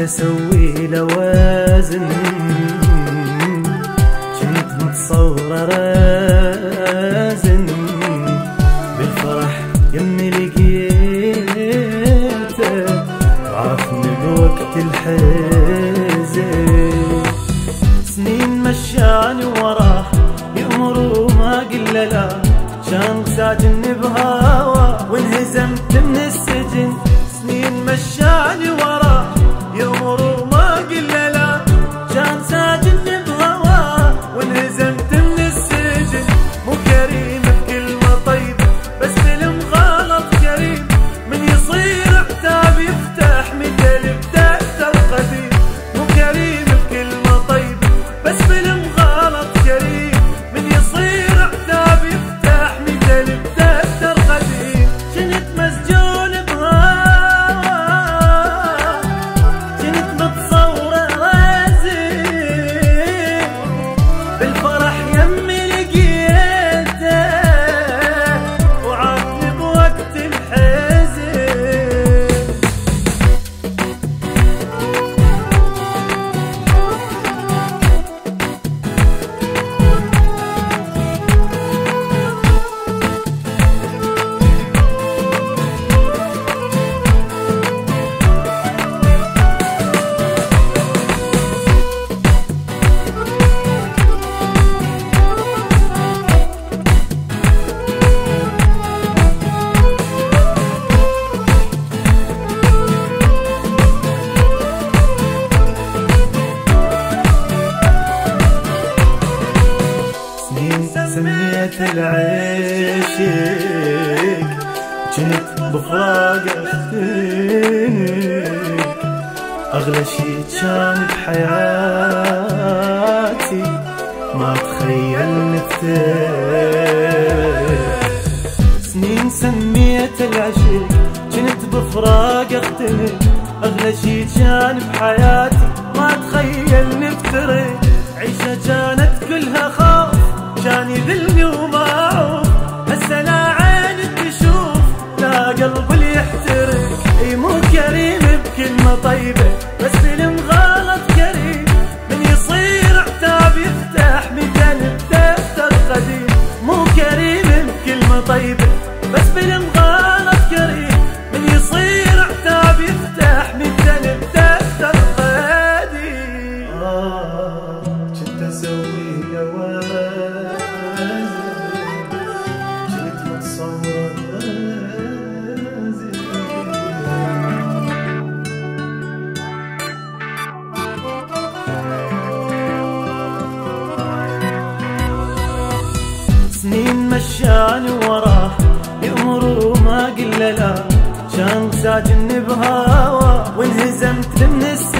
اسوي لوازن، كنت متصور رازن بالفرح يمي لقيته وعرفني بوقت الحزن. سنين مشاني وراه يأمر وما قل لا، كان ساجني بهوا وانهزمت من السجن. سنين مشاني وراه يأمر وما قل لا، كان ساجني بهوا وانهزمت من السجن. مو كريم بكلمة طيبة بس بالمغالط كريم، من يصير عتاب يفتح مثل بدفتر قديم. مو كريم بكلمة طيبة بس بالمغالط كريم، من يصير عتاب يفتح مثل بدفتر قديم. كنت مسجون بهوا، كنت متصورة رازق بالفرح يمي لقيته وعافني بوقت الحزن. سميت العشق جنت بفراق اختنك، اغلى شي كان بحياتي ما تخيل نفتك. سنين سميت العشق جنت بفراق اختنك، اغلى شي كان بحياتي ما تخيل نفترق. عيشة كانت كلها خوف كان يذلني وما اعوف، هسه لا عين تشوف لا قلب اللي يحترق. اي مو كريم بكلمة طيبة بس بالمغالط كريم، من يصير عتاب يفتح مثل بدفتر قديم. مو كريم بكلمة طيبة بس بالمغالط كريم، من يصير عتاب يفتح مثل بدفتر قديم. كنت اسوي لوازن، كنت متصور رازق. سنين مشاني وراه يأمر وما قل لا، كان ساجني بهوا وانهزمت من السجن.